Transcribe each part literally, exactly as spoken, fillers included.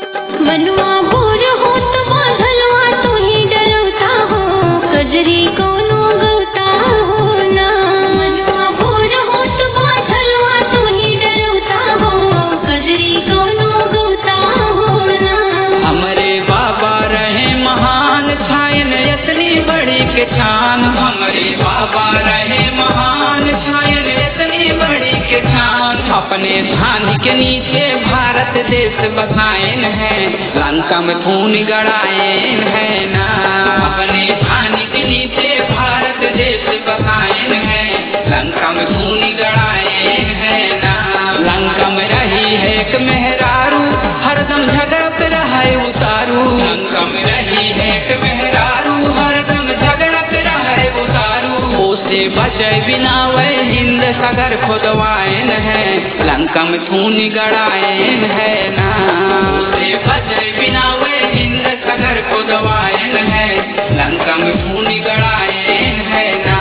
बनवा बोर हो तो बाधलवा तू ही डरता हो, कजरी कोनो गौता हो ना। बनवा बोर हो तो बाधलवा तू ही डरता हो, कजरी कोनो गौता हो ना। हमरे बाबा रहे महान छायन इतनी बड़ी के छान, हमरे बाबा रहे महान छायन इतनी बड़ी के छान। अपने धान के नीचे भारत देश बसाएन है, लंका में खून गड़ाएन है ना। अपने धान के नीचे भारत देश बसाएन है, लंका में खून गड़ाएन है ना। लंका में रही है एक मेहरारू, हरदम झगड़त रहे उतारू। लंका में रही है एक मेहरारू, हरदम झगड़त रहे उतारू। ओसे बचे बिना वह हिंद सागर खुदवाएन है, लंका में खून गड़ाएन है ना। ओसे बचे बिना वह हिंद सागर खुदवाएन है, लंका में खून गड़ाएन है ना।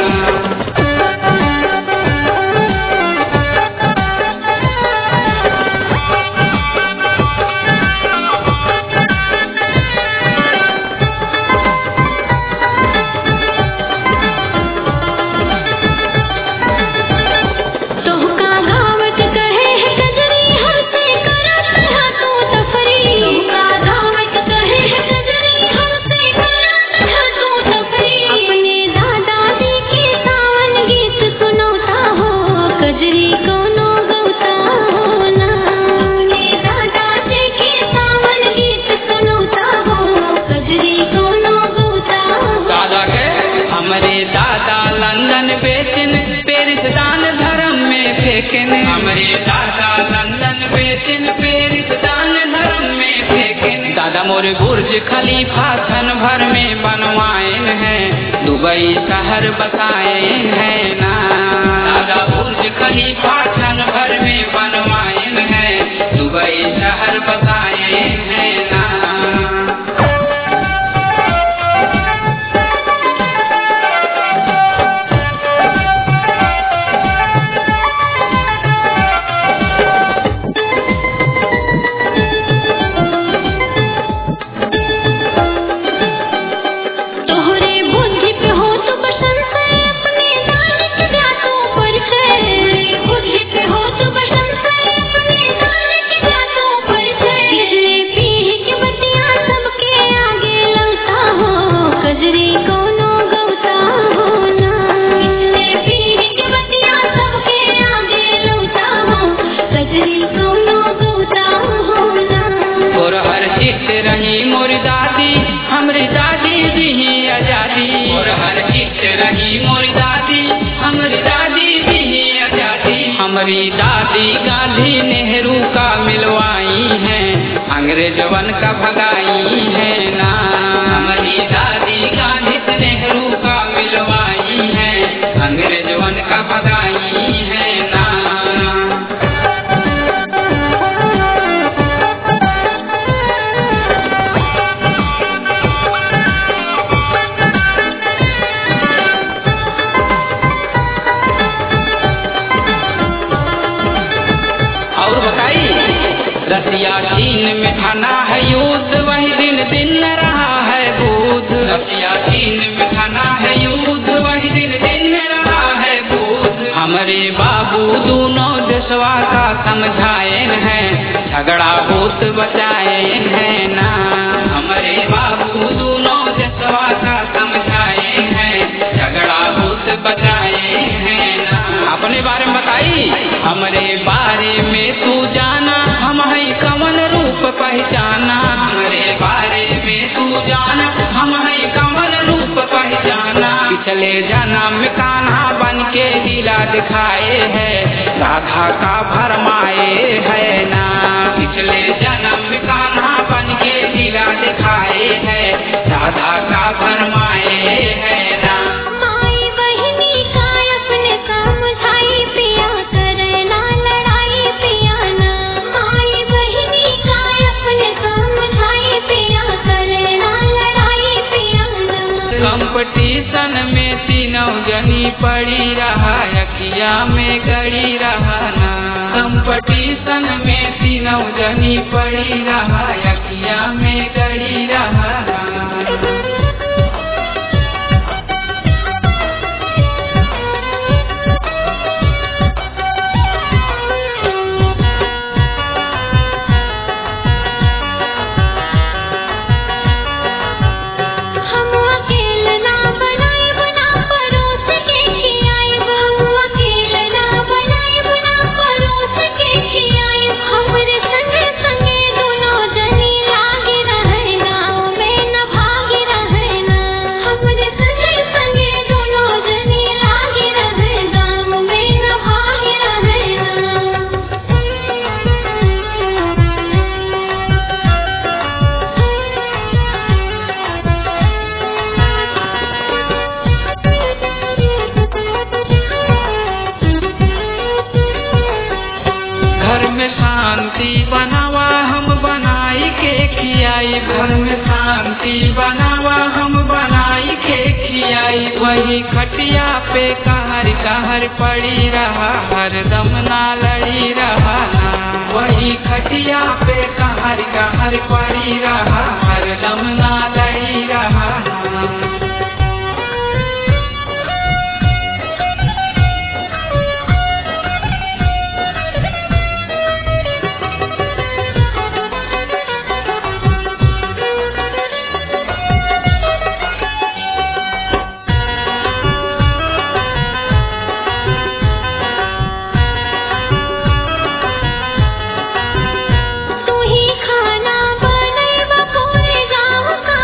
हमरे दादा लंदन बेचन पेरिस दान धर्म में फेंकेन। दादा मोरे बुर्ज खलीफा क्षण भर में बनवाएन है, दुबई शहर बसाएन है ना। दादा बुर्ज खलीफा क्षण भर में बनवाएन है, दुबई शहर बसाएन है ना। रही मोरी दादी हमरी दादी दी आजादी, और हर चित रही मोरी दादी हमरी दादी दी आजादी। हमारी दादी गांधी नेहरू का मिलवाई है, अंग्रेजवन का भगाई है ना। हमारी दादी गांधी नेहरू का मिलवाई है, अंग्रेजवन का भगाई है ना। रसिया चीन में थाना है युद्ध, वही दिन दिन रहा है बुध। रसिया चीन में थाना है युद्ध, वही दिन दिन रहा है बुध। हमारे बाबू दोनों देशवा का समझाएन है, झगड़ा होत बचाएन है ना। हमारे बाबू दोनों देशवा का समझाएन है, झगड़ा होत बचाएन है ना। अपने बारे में बताई, हमारे बारे में तू जाना, हम है कमन रूप पहचाना। हमारे बारे में तू जाना, हम है कमन रूप पहचाना। पिछले जन्म में कान्हा बन के लीला दिखाए है, राधा का भरमाए है ना। पिछले जन्म में कान्हा बन के लीला दिखाए है, राधा का भरमाए है ना। कंपटीशन में तीनों जनी पड़ी रहा, अखिया में गड़ी रहा ना। कंपटीशन में तीनों जनी पड़ी रहा, अखिया में गड़ी रहा। घर में शांति बनावा हम बनाई के खियाई, घर में शांति बनावा हम बनाई के खियाई। वही खटिया पे कहर कहर पड़ी रहा, हरदम ना लड़ी रहा। वही खटिया पे कहर कहर पड़ी रहा, हरदम ना लड़ी रहा। तू ही खाना बनैबा पूरे गाँव का